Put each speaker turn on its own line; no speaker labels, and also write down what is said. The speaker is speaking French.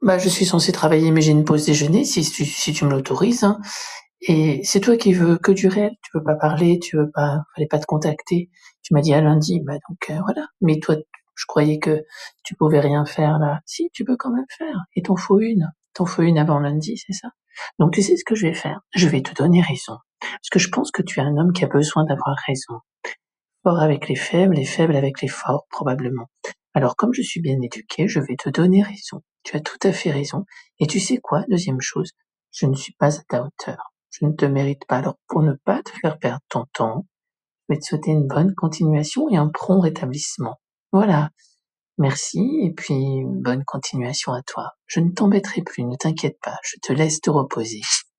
Bah, je suis censée travailler, mais j'ai une pause déjeuner si tu me l'autorises, hein. Et c'est toi qui veux que du réel, tu veux pas parler, tu veux pas, fallait pas te contacter. Tu m'as dit à lundi, bah donc voilà. Mais toi, je croyais que tu pouvais rien faire là. Si, tu peux quand même faire. Et t'en faut une avant lundi, c'est ça? Donc tu sais ce que je vais faire? Je vais te donner raison. Parce que je pense que tu es un homme qui a besoin d'avoir raison. Fort avec les faibles avec les forts, probablement. Alors, comme je suis bien éduquée, je vais te donner raison. Tu as tout à fait raison. Et tu sais quoi? Deuxième chose, je ne suis pas à ta hauteur. Je ne te mérite pas. Alors, pour ne pas te faire perdre ton temps, je vais te souhaiter une bonne continuation et un prompt rétablissement. Voilà. Merci et puis bonne continuation à toi. Je ne t'embêterai plus, ne t'inquiète pas. Je te laisse te reposer.